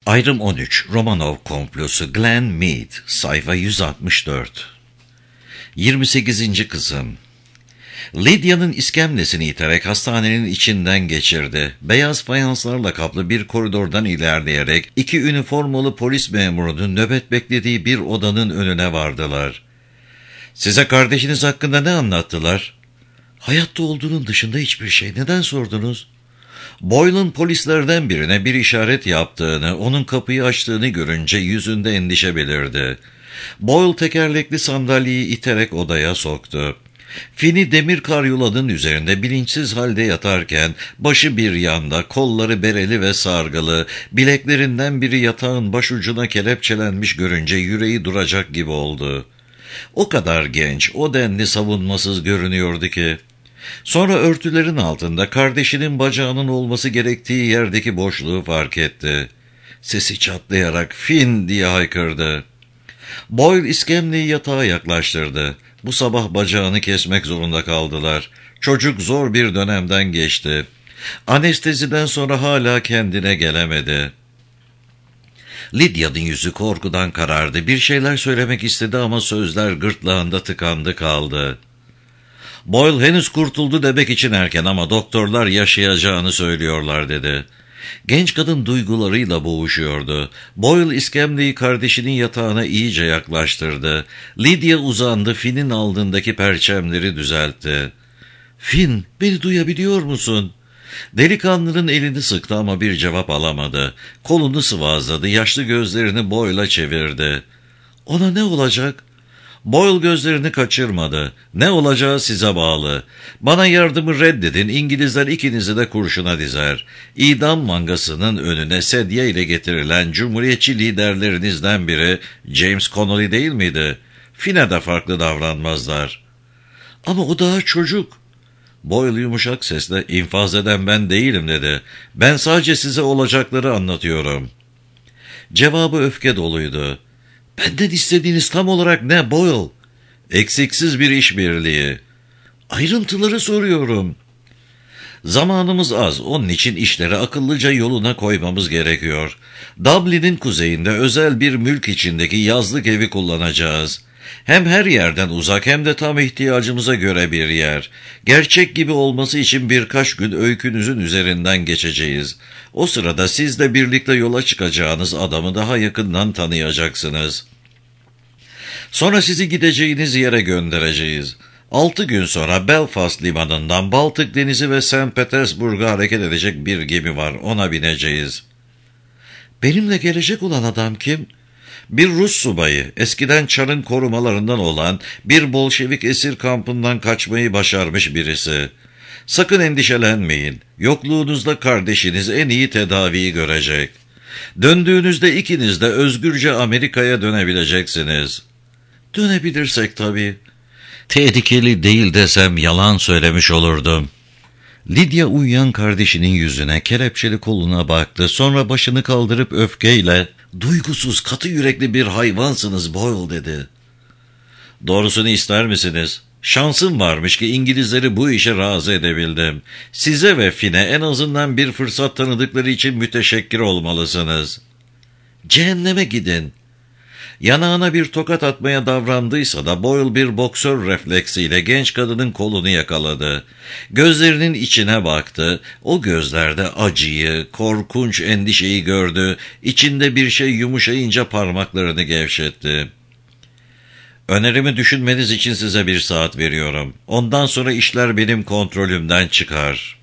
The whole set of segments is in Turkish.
Ayrım 13, Romanov komplosu, Glenn Mead, sayfa 164. 28. kısım. Lydia'nın iskemlesini iterek hastanenin içinden geçirdi. Beyaz fayanslarla kaplı bir koridordan ilerleyerek iki üniformalı polis memurunun nöbet beklediği bir odanın önüne vardılar. "Size kardeşiniz hakkında ne anlattılar?" "Hayatta olduğunun dışında hiçbir şey. Neden sordunuz?" Boyle'ın polislerden birine bir işaret yaptığını, onun kapıyı açtığını görünce yüzünde endişe belirdi. Boyle tekerlekli sandalyeyi iterek odaya soktu. Finn'i demir karyolanın üzerinde bilinçsiz halde yatarken, başı bir yanda, kolları bereli ve sargılı, bileklerinden biri yatağın başucuna kelepçelenmiş görünce yüreği duracak gibi oldu. O kadar genç, o denli savunmasız görünüyordu ki. Sonra örtülerin altında kardeşinin bacağının olması gerektiği yerdeki boşluğu fark etti. Sesi çatlayarak "Finn!" diye haykırdı. Boyle iskemleyi yatağa yaklaştırdı. Bu sabah bacağını kesmek zorunda kaldılar. Çocuk zor bir dönemden geçti. Anesteziden sonra hala kendine gelemedi. Lydia'nın yüzü korkudan karardı. Bir şeyler söylemek istedi ama sözler gırtlağında tıkandı kaldı. "Boyle henüz kurtuldu demek için erken ama doktorlar yaşayacağını söylüyorlar," dedi. Genç kadın duygularıyla boğuşuyordu. Boyle iskemleyi kardeşinin yatağına iyice yaklaştırdı. Lydia uzandı, Finn'in alnındaki perçemleri düzeltti. "Finn, beni duyabiliyor musun?" Delikanlının elini sıktı ama bir cevap alamadı. Kolunu sıvazladı, yaşlı gözlerini Boyle'a çevirdi. "Ona ne olacak?" Boyle gözlerini kaçırmadı. "Ne olacağı size bağlı. Bana yardımı reddedin, İngilizler ikinizi de kurşuna dizer. İdam mangasının önüne sedye ile getirilen Cumhuriyetçi liderlerinizden biri James Connolly değil miydi? Finn'e de farklı davranmazlar." "Ama o daha çocuk." Boyle yumuşak sesle "İnfaz eden ben değilim," dedi. "Ben sadece size olacakları anlatıyorum." Cevabı öfke doluydu. "Benden istediğiniz tam olarak ne Boyle?" "Eksiksiz bir işbirliği." "Ayrıntıları soruyorum." "Zamanımız az, onun için işleri akıllıca yoluna koymamız gerekiyor. Dublin'in kuzeyinde özel bir mülk içindeki yazlık evi kullanacağız. Hem her yerden uzak hem de tam ihtiyacımıza göre bir yer. Gerçek gibi olması için birkaç gün öykünüzün üzerinden geçeceğiz. O sırada siz de birlikte yola çıkacağınız adamı daha yakından tanıyacaksınız. Sonra sizi gideceğiniz yere göndereceğiz. 6 gün sonra Belfast limanından Baltık Denizi ve St. Petersburg'a hareket edecek bir gemi var. Ona bineceğiz." "Benimle gelecek olan adam kim?" "Bir Rus subayı, eskiden Çar'ın korumalarından olan bir Bolşevik esir kampından kaçmayı başarmış birisi. Sakın endişelenmeyin. Yokluğunuzda kardeşiniz en iyi tedaviyi görecek. Döndüğünüzde ikiniz de özgürce Amerika'ya dönebileceksiniz." "Dönebilirsek tabii." "Tehlikeli değil desem yalan söylemiş olurdum." Lydia uyuyan kardeşinin yüzüne, kelepçeli koluna baktı. Sonra başını kaldırıp öfkeyle "Duygusuz, katı yürekli bir hayvansınız Boyle," dedi. "Doğrusunu ister misiniz? Şansım varmış ki İngilizleri bu işe razı edebildim. Size ve Finn'e en azından bir fırsat tanıdıkları için müteşekkir olmalısınız." "Cehenneme gidin." Yanağına bir tokat atmaya davrandıysa da Boyle bir boksör refleksiyle genç kadının kolunu yakaladı. Gözlerinin içine baktı. O gözlerde acıyı, korkunç endişeyi gördü. İçinde bir şey yumuşayınca parmaklarını gevşetti. "Önerimi düşünmeniz için size 1 saat veriyorum. Ondan sonra işler benim kontrolümden çıkar."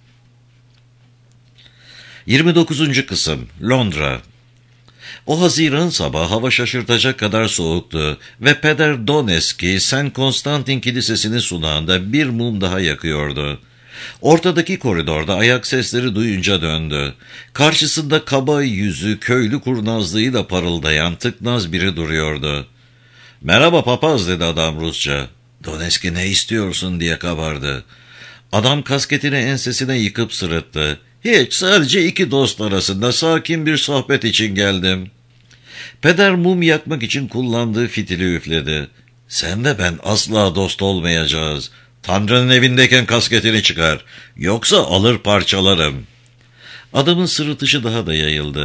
29. kısım. Londra. O Haziran sabahı hava şaşırtacak kadar soğuktu ve Peder Donetski, St. Konstantin Kilisesi'nin sunağında bir mum daha yakıyordu. Ortadaki koridorda ayak sesleri duyunca döndü. Karşısında kaba yüzü, köylü kurnazlığıyla parıldayan tıknaz biri duruyordu. "Merhaba papaz," dedi adam Rusça. Donetski "Ne istiyorsun?" diye kabardı. Adam kasketini ensesine yıkıp sırıttı. "Hiç, sadece 2 dost arasında sakin bir sohbet için geldim." Peder mum yakmak için kullandığı fitili üfledi. "Sen de ben asla dost olmayacağız. Tanrı'nın evindeyken kasketini çıkar. Yoksa alır parçalarım." Adamın sırıtışı daha da yayıldı.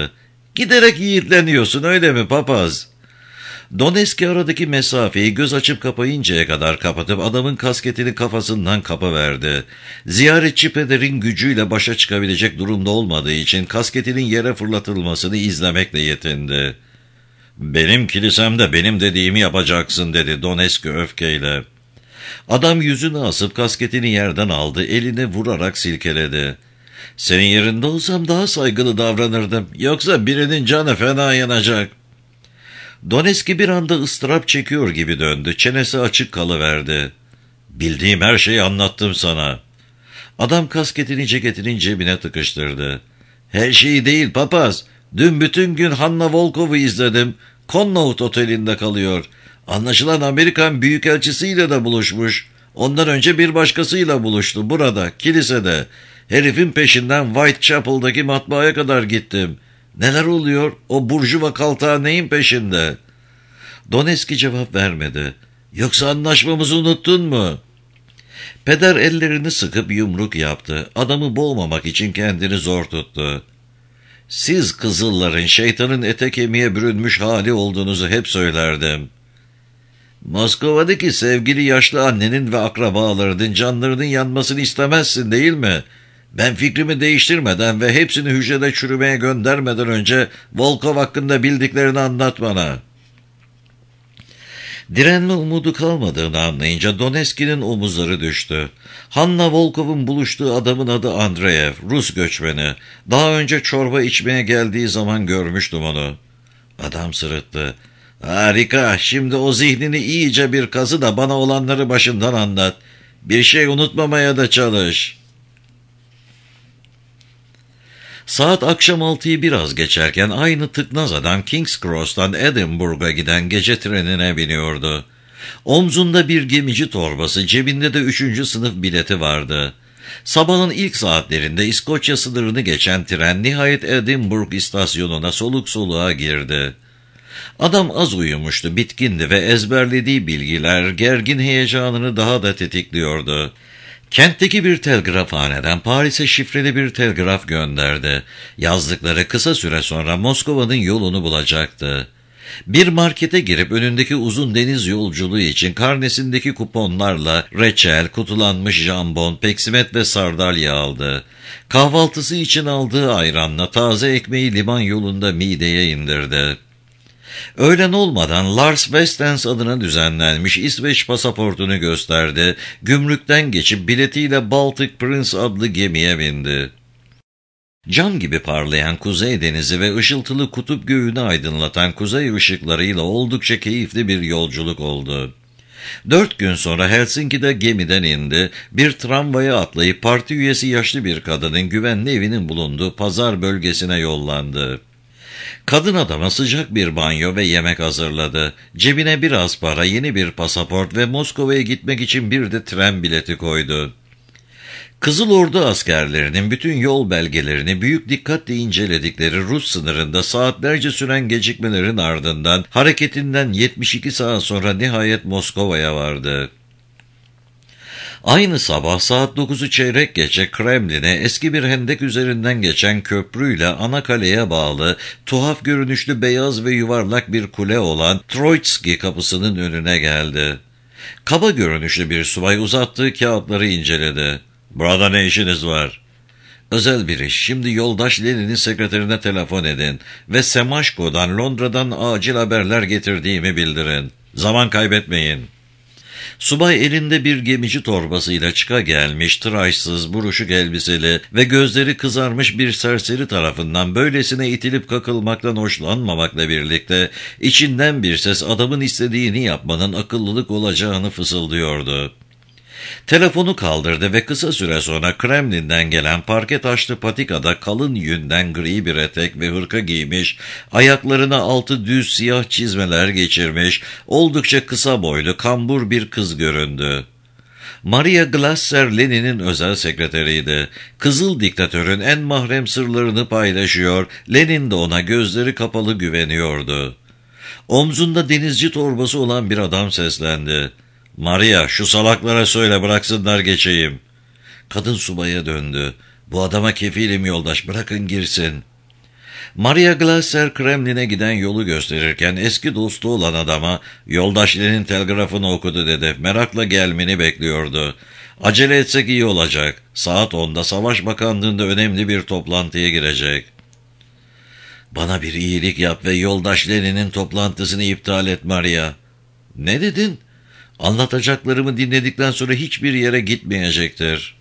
Giderek yiğitleniyorsun, öyle mi papaz? Doneski aradaki mesafeyi göz açıp kapayıncaya kadar kapatıp adamın kasketini kafasından kapıverdi. Ziyaretçi pederin gücüyle başa çıkabilecek durumda olmadığı için kasketinin yere fırlatılmasını izlemekle yetindi. "Benim kilisemde benim dediğimi yapacaksın," dedi Doneski öfkeyle. Adam yüzünü asıp kasketini yerden aldı, eline vurarak silkeledi. "Senin yerinde olsam daha saygılı davranırdım. Yoksa birinin canı fena yanacak." Doneski bir anda ıstırap çekiyor gibi döndü. Çenesi açık kalıverdi. "Bildiğim her şeyi anlattım sana." Adam kasketini ceketinin cebine tıkıştırdı. "Her şeyi değil papaz. Dün bütün gün Hanna Volkov'u izledim. Connaught Oteli'nde kalıyor. Anlaşılan Amerikan büyükelçisiyle de buluşmuş. Ondan önce bir başkasıyla buluştu burada, kilisede. Herifin peşinden Whitechapel'daki matbaaya kadar gittim. Neler oluyor? O burjuva kaltağı neyin peşinde?" Doneski cevap vermedi. "Yoksa anlaşmamızı unuttun mu?" Peder ellerini sıkıp yumruk yaptı. Adamı boğmamak için kendini zor tuttu. "Siz Kızılların şeytanın ete kemiğe bürünmüş hali olduğunuzu hep söylerdim. Moskova'daki sevgili yaşlı annenin ve akrabalarının canlarının yanmasını istemezsin, değil mi? Ben fikrimi değiştirmeden ve hepsini hücrede çürümeye göndermeden önce Volkov hakkında bildiklerini anlat bana." Direnme umudu kalmadığını anlayınca Doneski'nin omuzları düştü. Hanna Volkov'un buluştuğu adamın adı Andreev, Rus göçmeni. Daha önce çorba içmeye geldiği zaman görmüştüm onu. Adam sırıttı. "Harika, şimdi o zihnini iyice bir kazı da bana olanları başından anlat. Bir şey unutmamaya da çalış." Saat akşam 6'yı biraz geçerken aynı tıknaz adam King's Cross'tan Edinburgh'a giden gece trenine biniyordu. Omzunda bir gemici torbası, cebinde de 3. sınıf bileti vardı. Sabahın ilk saatlerinde İskoçya sınırını geçen tren nihayet Edinburgh istasyonuna soluk soluğa girdi. Adam az uyumuştu, bitkindi ve ezberlediği bilgiler gergin heyecanını daha da tetikliyordu. Kentteki bir telgrafhaneden Paris'e şifreli bir telgraf gönderdi. Yazdıkları kısa süre sonra Moskova'nın yolunu bulacaktı. Bir markete girip önündeki uzun deniz yolculuğu için karnesindeki kuponlarla reçel, kutulanmış jambon, peksimet ve sardalya aldı. Kahvaltısı için aldığı ayranla taze ekmeği liman yolunda mideye indirdi. Öğlen olmadan Lars Westens adına düzenlenmiş İsveç pasaportunu gösterdi. Gümrükten geçip biletiyle Baltic Prince adlı gemiye bindi. Cam gibi parlayan Kuzey Denizi ve ışıltılı kutup göğünü aydınlatan kuzey ışıklarıyla oldukça keyifli bir yolculuk oldu. 4 gün sonra Helsinki'de gemiden indi, bir tramvaya atlayıp parti üyesi yaşlı bir kadının güvenli evinin bulunduğu pazar bölgesine yollandı. Kadın adama sıcak bir banyo ve yemek hazırladı. Cebine biraz para, yeni bir pasaport ve Moskova'ya gitmek için bir de tren bileti koydu. Kızıl Ordu askerlerinin bütün yol belgelerini büyük dikkatle inceledikleri Rus sınırında saatlerce süren gecikmelerin ardından hareketinden 72 saat sonra nihayet Moskova'ya vardı. Aynı sabah saat 9'u çeyrek geçe Kremlin'e eski bir hendek üzerinden geçen köprüyle ana kaleye bağlı tuhaf görünüşlü beyaz ve yuvarlak bir kule olan Troitski kapısının önüne geldi. Kaba görünüşlü bir subay uzattığı kağıtları inceledi. "Burada ne işiniz var?" "Özel bir iş. Şimdi yoldaş Lenin'in sekreterine telefon edin ve Semaşko'dan, Londra'dan acil haberler getirdiğimi bildirin. Zaman kaybetmeyin." Subay elinde bir gemici torbasıyla çıka gelmiş, tıraşsız, buruşuk elbiseli ve gözleri kızarmış bir serseri tarafından böylesine itilip kakılmaktan hoşlanmamakla birlikte içinden bir ses adamın istediğini yapmanın akıllılık olacağını fısıldıyordu. Telefonu kaldırdı ve kısa süre sonra Kremlin'den gelen parke taşlı patikada kalın yünden gri bir etek ve hırka giymiş, ayaklarına altı düz siyah çizmeler geçirmiş, oldukça kısa boylu, kambur bir kız göründü. Maria Glasser Lenin'in özel sekreteriydi. Kızıl diktatörün en mahrem sırlarını paylaşıyor, Lenin de ona gözleri kapalı güveniyordu. Omzunda denizci torbası olan bir adam seslendi. "Maria, şu salaklara söyle bıraksınlar geçeyim." Kadın subaya döndü. "Bu adama kefilim yoldaş, bırakın girsin." Maria Glasser Kremlin'e giden yolu gösterirken eski dostu olan adama yoldaş Lenin telgrafını okudu dedi. Merakla gelmeni bekliyordu. Acele etsek iyi olacak. Saat 10'da Savaş Bakanlığı'nda önemli bir toplantıya girecek. Bana bir iyilik yap ve yoldaş Lenin'in toplantısını iptal et Maria. Ne dedin? Anlatacaklarımı dinledikten sonra hiçbir yere gitmeyecektir.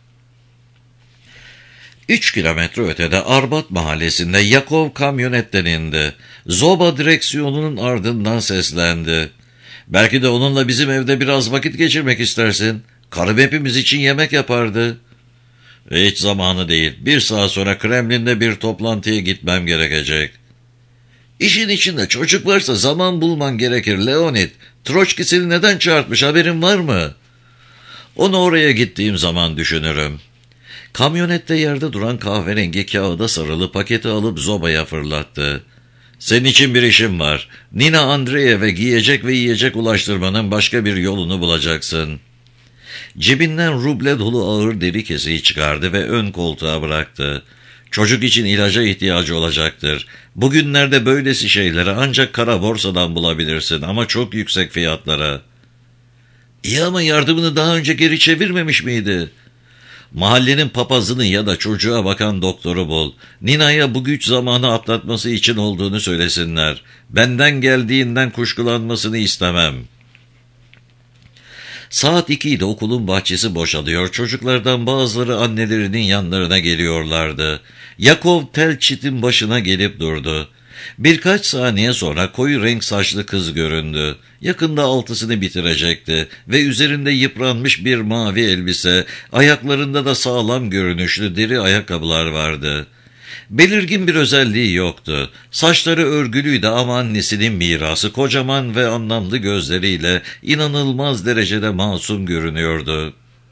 3 kilometre ötede Arbat mahallesinde Yakov kamyonetten indi. Zoba direksiyonunun ardından seslendi. Belki de onunla bizim evde biraz vakit geçirmek istersin. Karım hepimiz için yemek yapardı. Hiç zamanı değil. 1 saat sonra Kremlin'de bir toplantıya gitmem gerekecek. İşin içinde çocuk varsa zaman bulman gerekir Leonid. Troçki seni neden çağırtmış, haberin var mı? Onu oraya gittiğim zaman düşünürüm. Kamyonette yerde duran kahverengi kağıda sarılı paketi alıp Zoba'ya fırlattı. Senin için bir işim var. Nina Andreev'e giyecek ve yiyecek ulaştırmanın başka bir yolunu bulacaksın. Cebinden ruble dolu ağır deri keseyi çıkardı ve ön koltuğa bıraktı. Çocuk için ilaca ihtiyacı olacaktır. Bugünlerde böylesi şeyleri ancak kara borsadan bulabilirsin ama çok yüksek fiyatlara. İyi ama yardımını daha önce geri çevirmemiş miydi? Mahallenin papazını ya da çocuğa bakan doktoru bul. Nina'ya bu güç zamanı atlatması için olduğunu söylesinler. Benden geldiğinden kuşkulanmasını istemem. Saat 2'de okulun bahçesi boşalıyor. Çocuklardan bazıları annelerinin yanlarına geliyorlardı. Yakov tel çitin başına gelip durdu. Birkaç saniye sonra koyu renk saçlı kız göründü. Yakında 6'sını bitirecekti ve üzerinde yıpranmış bir mavi elbise, ayaklarında da sağlam görünüşlü deri ayakkabılar vardı. Belirgin bir özelliği yoktu. Saçları örgülüydü ama annesinin mirası kocaman ve anlamlı gözleriyle inanılmaz derecede masum görünüyordu.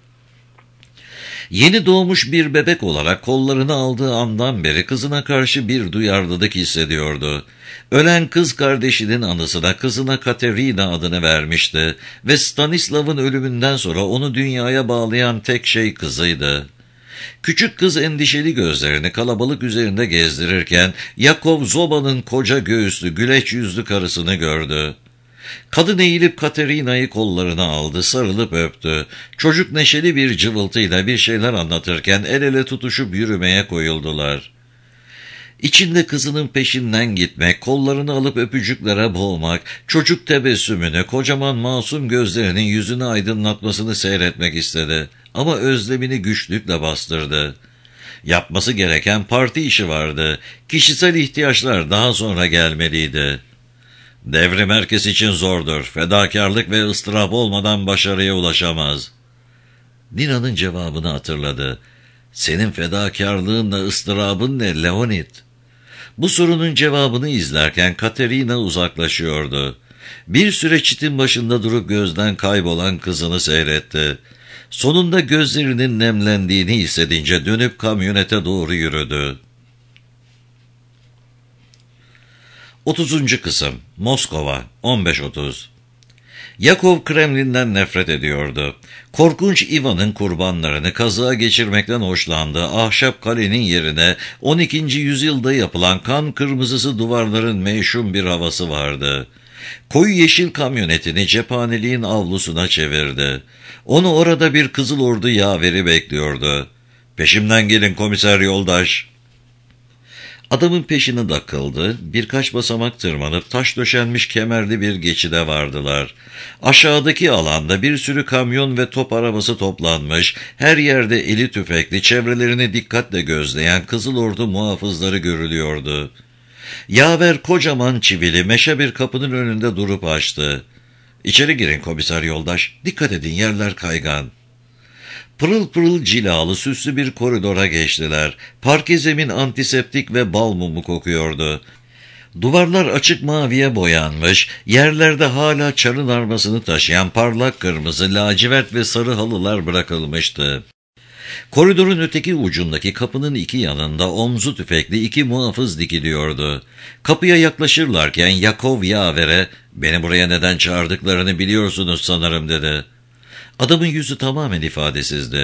Yeni doğmuş bir bebek olarak kollarını aldığı andan beri kızına karşı bir duyarlılık hissediyordu. Ölen kız kardeşinin anısına kızına Katerina adını vermişti ve Stanislav'ın ölümünden sonra onu dünyaya bağlayan tek şey kızıydı. Küçük kız endişeli gözlerini kalabalık üzerinde gezdirirken Yakov Zoba'nın koca göğüslü, güleç yüzlü karısını gördü. Kadın eğilip Katerina'yı kollarına aldı, sarılıp öptü. Çocuk neşeli bir cıvıltıyla bir şeyler anlatırken el ele tutuşup yürümeye koyuldular. İçinde kızının peşinden gitmek, kollarını alıp öpücüklere boğmak, çocuk tebessümünü, kocaman masum gözlerinin yüzünü aydınlatmasını seyretmek istedi. Ama özlemini güçlükle bastırdı. Yapması gereken parti işi vardı. Kişisel ihtiyaçlar daha sonra gelmeliydi. Devrim herkes için zordur. Fedakarlık ve ıstırap olmadan başarıya ulaşamaz. Nina'nın cevabını hatırladı. Senin fedakarlığınla ıstırabın ne Leonid? Bu sorunun cevabını izlerken Katerina uzaklaşıyordu. Bir süre çitin başında durup gözden kaybolan kızını seyretti. Sonunda gözlerinin nemlendiğini hissedince dönüp kamyonete doğru yürüdü. 30. kısım Moskova 15.30 Yakov Kremlin'den nefret ediyordu. Korkunç Ivan'ın kurbanlarını kazığa geçirmekten hoşlandığı ahşap kalenin yerine 12. yüzyılda yapılan kan kırmızısı duvarların meşhum bir havası vardı. Koyu yeşil kamyonetini cephaneliğin avlusuna çevirdi. Onu orada bir Kızıl Ordu yaveri bekliyordu. "Peşimden gelin komiser yoldaş." Adamın peşine takıldı, birkaç basamak tırmanıp taş döşenmiş kemerli bir geçide vardılar. Aşağıdaki alanda bir sürü kamyon ve top arabası toplanmış, her yerde eli tüfekli, çevrelerini dikkatle gözleyen Kızıl Ordu muhafızları görülüyordu. Yaver kocaman çivili meşe bir kapının önünde durup açtı. "İçeri girin komiser yoldaş, dikkat edin yerler kaygan." Pırıl pırıl cilalı süslü bir koridora geçtiler. Parke zemin antiseptik ve bal mumu kokuyordu. Duvarlar açık maviye boyanmış, yerlerde hala çarın armasını taşıyan parlak kırmızı, lacivert ve sarı halılar bırakılmıştı. Koridorun öteki ucundaki kapının iki yanında omzu tüfekli 2 muhafız dikiliyordu. Kapıya yaklaşırlarken Yakov yavere, "Beni buraya neden çağırdıklarını biliyorsunuz sanırım," dedi. Adamın yüzü tamamen ifadesizdi.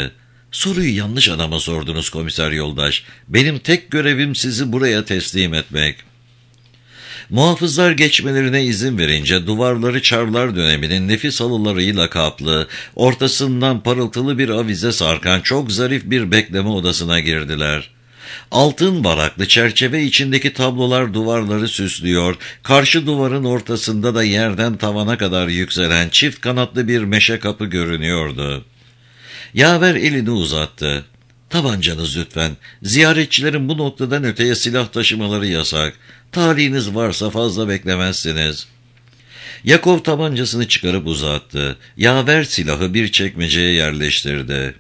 Soruyu yanlış adama sordunuz komiser yoldaş. Benim tek görevim sizi buraya teslim etmek. Muhafızlar geçmelerine izin verince duvarları Çarlar döneminin nefis halılarıyla kaplı, ortasından parıltılı bir avize sarkan çok zarif bir bekleme odasına girdiler. Altın varaklı çerçeve içindeki tablolar duvarları süslüyor, karşı duvarın ortasında da yerden tavana kadar yükselen çift kanatlı bir meşe kapı görünüyordu. Yaver elini uzattı. "Tabancanız lütfen. Ziyaretçilerin bu noktadan öteye silah taşımaları yasak. Talihiniz varsa fazla beklemezsiniz." Yakov tabancasını çıkarıp uzattı. Yaver silahı bir çekmeceye yerleştirdi.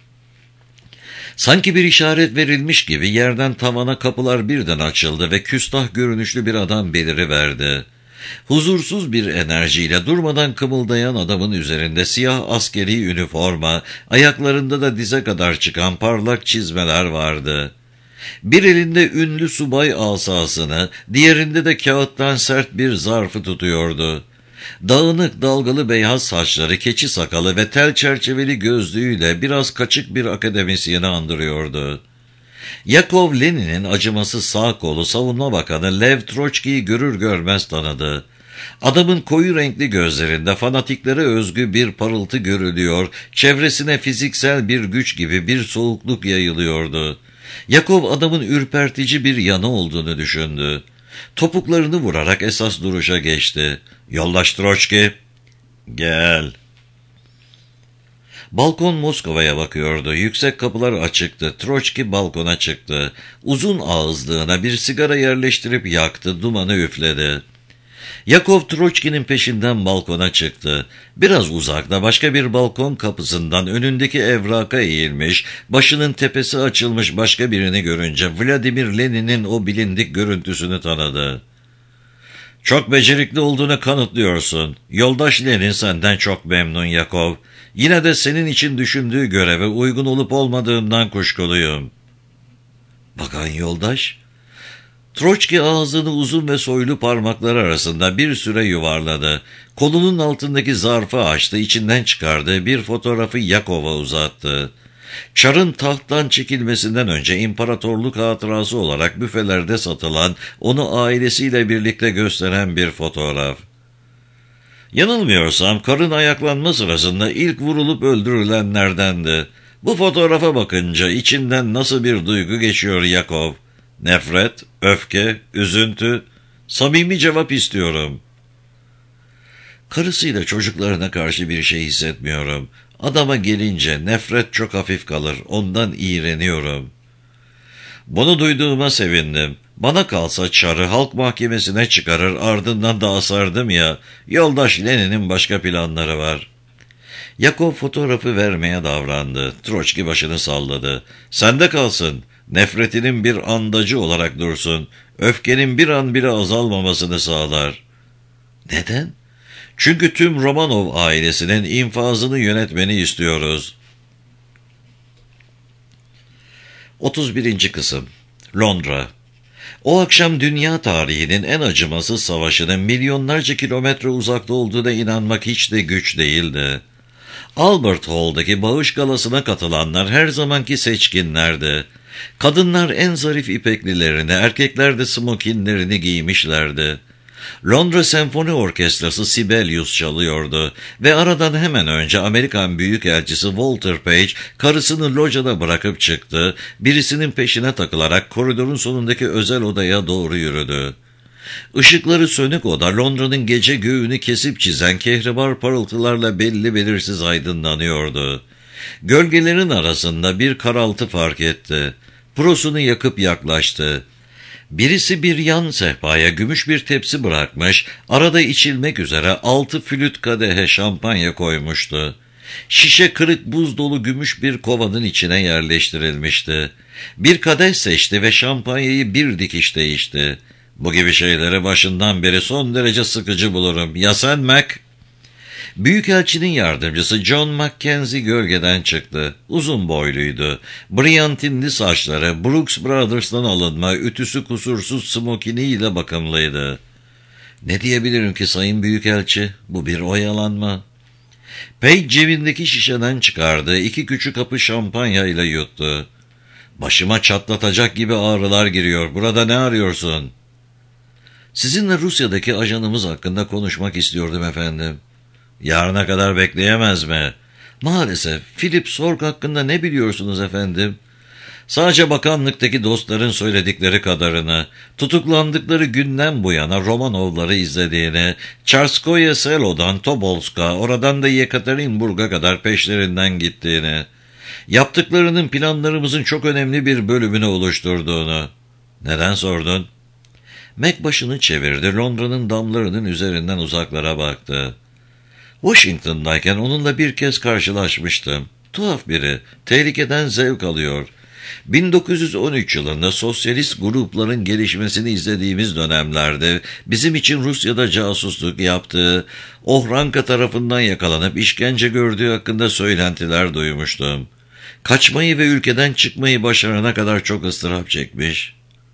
Sanki bir işaret verilmiş gibi yerden tavana kapılar birden açıldı ve küstah görünüşlü bir adam beliriverdi. Huzursuz bir enerjiyle durmadan kımıldayan adamın üzerinde siyah askeri üniforma, ayaklarında da dize kadar çıkan parlak çizmeler vardı. Bir elinde ünlü subay asasını, diğerinde de kağıttan sert bir zarfı tutuyordu. Dağınık dalgalı beyaz saçları, keçi sakalı ve tel çerçeveli gözlüğüyle biraz kaçık bir akademisyeni andırıyordu. Yakov Lenin'in acımasız sağ kolu Savunma Bakanı Lev Troçki'yi görür görmez tanıdı. Adamın koyu renkli gözlerinde fanatiklere özgü bir parıltı görülüyor, çevresine fiziksel bir güç gibi bir soğukluk yayılıyordu. Yakov adamın ürpertici bir yanı olduğunu düşündü. Topuklarını vurarak esas duruşa geçti. "Yoldaş Troçki, gel." Balkon Moskova'ya bakıyordu. Yüksek kapılar açıktı. Troçki balkona çıktı. Uzun ağızlığına bir sigara yerleştirip yaktı, dumanı üfledi. Yakov Troçki'nin peşinden balkona çıktı. Biraz uzakta başka bir balkon kapısından önündeki evraka eğilmiş, başının tepesi açılmış başka birini görünce Vladimir Lenin'in o bilindik görüntüsünü tanıdı. "Çok becerikli olduğunu kanıtlıyorsun. Yoldaş Lenin senden çok memnun Yakov. Yine de senin için düşündüğü göreve uygun olup olmadığımdan kuşkuluyum." "Bakan yoldaş." Troçki ağzını uzun ve soylu parmakları arasında bir süre yuvarladı. Kolunun altındaki zarfı açtı, içinden çıkardığı bir fotoğrafı Yakov'a uzattı. Çarın tahttan çekilmesinden önce imparatorluk hatırası olarak büfelerde satılan, onu ailesiyle birlikte gösteren bir fotoğraf. "Yanılmıyorsam karın ayaklanma sırasında ilk vurulup öldürülenlerdendi. Bu fotoğrafa bakınca içinden nasıl bir duygu geçiyor Yakov? Nefret, öfke, üzüntü. Samimi cevap istiyorum." "Karısıyla çocuklarına karşı bir şey hissetmiyorum. Adama gelince nefret çok hafif kalır, ondan iğreniyorum." "Bunu duyduğuma sevindim. Bana kalsa Çar'ı halk mahkemesine çıkarır, ardından da asardım ya. Yoldaş Lenin'in başka planları var." Yakov fotoğrafı vermeye davrandı. Troçki başını salladı. "Sende kalsın. Nefretinin bir andacı olarak dursun. Öfkenin bir an bile azalmamasını sağlar." "Neden?" "Çünkü tüm Romanov ailesinin infazını yönetmeni istiyoruz." 31. Kısım Londra. O akşam dünya tarihinin en acımasız savaşının milyonlarca kilometre uzakta olduğuna inanmak hiç de güç değildi. Albert Hall'daki bağış galasına katılanlar her zamanki seçkinlerdi. Kadınlar en zarif ipeklilerini, erkekler de smokinlerini giymişlerdi. Londra Senfoni Orkestrası Sibelius çalıyordu ve aradan hemen önce Amerikan Büyükelçisi Walter Page karısını locada bırakıp çıktı, birisinin peşine takılarak koridorun sonundaki özel odaya doğru yürüdü. Işıkları sönük oda Londra'nın gece göğünü kesip çizen kehribar parıltılarla belli belirsiz aydınlanıyordu. Gölgelerin arasında bir karaltı fark etti. Prosunu yakıp yaklaştı. Birisi bir yan sehpaya gümüş bir tepsi bırakmış, arada içilmek üzere 6 flüt kadehe şampanya koymuştu. Şişe kırık buz dolu gümüş bir kovanın içine yerleştirilmişti. Bir kadeh seçti ve şampanyayı bir dikişte içti. "Bu gibi şeyleri başından beri son derece sıkıcı bulurum. Ya sen Mac?" Büyükelçinin yardımcısı John Mackenzie gölgeden çıktı. Uzun boyluydu. Brillantinli saçları, Brooks Brothers'tan alınma, ütüsü kusursuz smokiniyle bakımlıydı. "Ne diyebilirim ki Sayın Büyükelçi? Bu bir oyalanma." Page cebindeki şişeden çıkardı, 2 küçük kapı şampanya ile yuttu. Başıma çatlatacak gibi ağrılar giriyor. Burada ne arıyorsun? Sizinle Rusya'daki ajanımız hakkında konuşmak istiyordum efendim. Yarına kadar bekleyemez mi? Maalesef. Philip Sorg hakkında ne biliyorsunuz efendim? Sadece bakanlıktaki dostların söyledikleri kadarını, tutuklandıkları günden bu yana Romanovları izlediğini, Çarskoye Selo'dan Tobolsk'a, oradan da Yekaterinburg'a kadar peşlerinden gittiğini, yaptıklarının planlarımızın çok önemli bir bölümünü oluşturduğunu. Neden sordun? Mac başını çevirdi, Londra'nın damlarının üzerinden uzaklara baktı. Washington'dayken onunla bir kez karşılaşmıştım. Tuhaf biri, tehlikeden zevk alıyor. 1913 yılında sosyalist grupların gelişmesini izlediğimiz dönemlerde bizim için Rusya'da casusluk yaptığı, Ohranka tarafından yakalanıp işkence gördüğü hakkında söylentiler duymuştum. Kaçmayı ve ülkeden çıkmayı başarana kadar çok ıstırap çekmiş.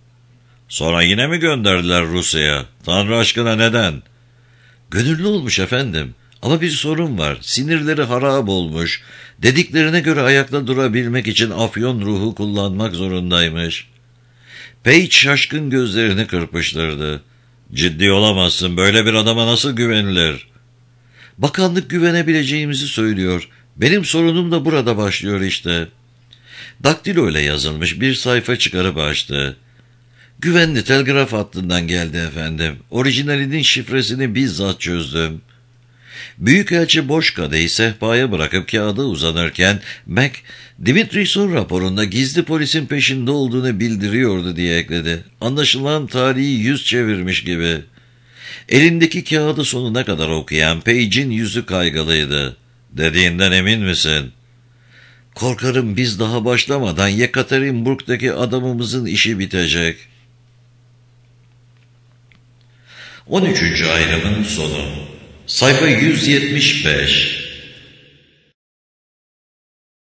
Sonra yine mi gönderdiler Rusya'ya? Tanrı aşkına neden? Gönüllü olmuş efendim. Ama bir sorun var. Sinirleri harap olmuş. Dediklerine göre ayakta durabilmek için afyon ruhu kullanmak zorundaymış. Page şaşkın gözlerini kırpıştırdı. Ciddi olamazsın. Böyle bir adama nasıl güvenilir? Bakanlık güvenebileceğimizi söylüyor. Benim sorunum da burada başlıyor işte. Daktilo ile yazılmış bir sayfa çıkarıp açtı. Güvenli telgraf hattından geldi efendim. Orijinalinin şifresini bizzat çözdüm. Büyükelçi boş kadehi sehpaya bırakıp kağıda uzanırken Mac, Dimitris'un raporunda gizli polisin peşinde olduğunu bildiriyordu diye ekledi. Anlaşılan tarihi yüz çevirmiş gibi. Elindeki kağıdı sonuna kadar okuyan Page'in yüzü kaygılıydı. Dediğinden emin misin? Korkarım biz daha başlamadan Yekaterinburg'daki adamımızın işi bitecek. 13. ayrımın sonu. Sayfa 175.